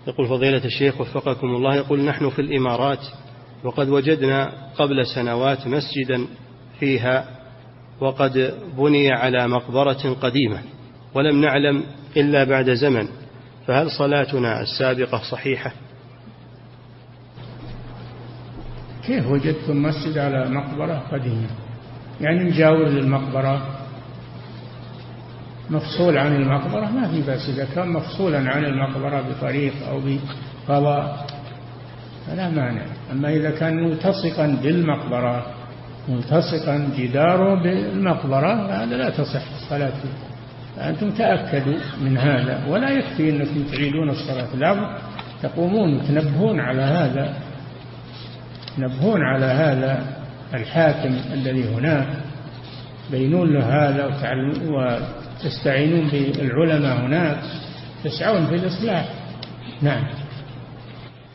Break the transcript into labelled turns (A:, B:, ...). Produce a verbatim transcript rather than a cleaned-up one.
A: يقول فضيلة الشيخ وفقكم الله، يقول نحن في الإمارات وقد وجدنا قبل سنوات مسجدا فيها وقد بني على مقبرة قديمة ولم نعلم إلا بعد زمن، فهل صلاتنا السابقة صحيحة؟
B: كيف وجدتم مسجد على مقبرة قديمة؟ يعني مجاور للمقبرة، مفصول عن المقبرة ما في بأس، إذا كان مفصولا عن المقبرة بطريق أو بفضاء فلا مانع. أما إذا كان ملتصقا بالمقبرة، ملتصقا جداره بالمقبرة، هذا لا تصح الصلاة فيه. فأنتم تأكدوا من هذا، ولا يكفي أنكم تعيدون الصلاة، لا تقومون تنبهون على هذا، تنبهون على هذا الحاكم الذي هناك، بينون له هذا وتستعينون بالعلماء هناك، تسعون في الإصلاح. نعم.